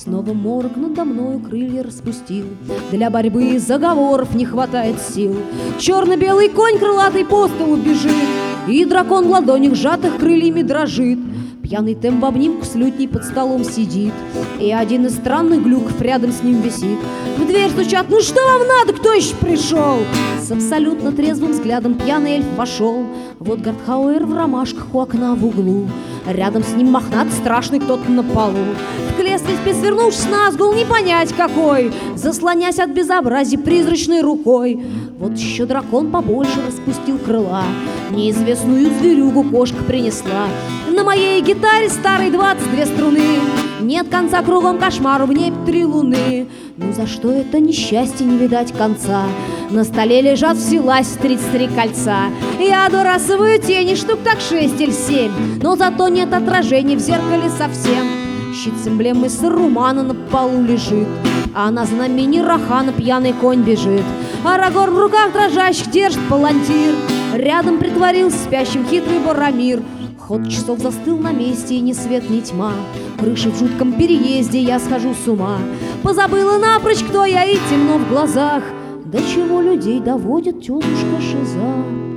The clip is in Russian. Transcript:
Снова морг надо мною крылья распустил. Для борьбы заговоров не хватает сил. Черно-белый конь крылатый по столу бежит, и дракон в ладонях сжатых крыльями дрожит. Пьяный темп в обнимку с лютней под столом сидит, и один из странных глюков рядом с ним висит. В дверь стучат: ну что вам надо, кто еще пришел? С абсолютно трезвым взглядом пьяный эльф вошел. Вот Гартхауэр в ромашках у окна в углу, рядом с ним мохнатый страшный кто-то на полу. В кресле спец, свернувшись назгул, не понять какой, заслонясь от безобразия призрачной рукой. Вот еще дракон побольше распустил крыла, неизвестную зверюгу кошка принесла. На моей гитаре старой 22 струны, нет конца кругом кошмару, в небе 3 луны. Ну за что это несчастье не видать конца? На столе лежат вселась 33 кольца. Я отбрасываю тени штук так 6 или 7, но зато нет отражений в зеркале совсем. Щит с эмблемой Сарумана на полу лежит, а на знамени Рахана пьяный конь бежит. Арагорн в руках дрожащих держит палантир, рядом притворился спящим хитрый Боромир. Ход часов застыл на месте, и ни свет, ни тьма. Крыши в жутком переезде, я схожу с ума. Позабыла напрочь, кто я, и темно в глазах. До чего людей доводит тетушка Шиза.